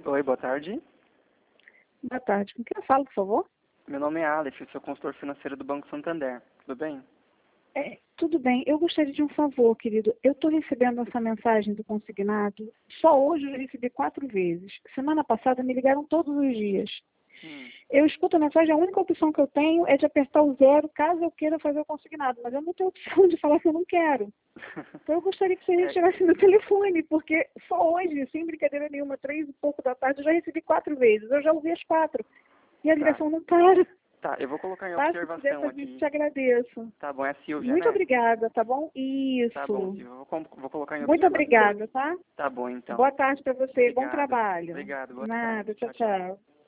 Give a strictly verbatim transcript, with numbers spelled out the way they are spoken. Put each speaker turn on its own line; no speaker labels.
Oi, boa tarde.
Boa tarde. Com quem eu falo, por favor?
Meu nome é Aleph, sou consultor financeiro do Banco Santander. Tudo bem?
É, tudo bem. Eu gostaria de um favor, querido. Eu estou recebendo essa mensagem do consignado. Só hoje eu já recebi quatro vezes. Semana passada me ligaram todos os dias.
Hum.
Eu escuto a mensagem, a única opção que eu tenho é de apertar o zero caso eu queira fazer o consignado. Mas eu não tenho opção de falar que eu não quero. Então eu gostaria que você
É,
retirasse meu telefone, porque só hoje, sem brincadeira nenhuma, três e pouco da tarde, eu já recebi quatro vezes. Eu já ouvi as quatro. E a
tá.
ligação não para.
Tá, eu vou colocar em
Tá? Se puder
observação
fazer isso,
aqui.
te agradeço.
Tá bom, é a Silvia,
Muito
né?
obrigada, tá bom?
Tá bom,
Isso.
Silvia. Vou, com- vou colocar em
Muito
observação.
obrigada, tá?
Tá bom, então.
Boa tarde para você. Bom
Obrigado.
trabalho.
Obrigado, boa tarde.
Nada. Tchau,
Tchau, tchau.
tchau.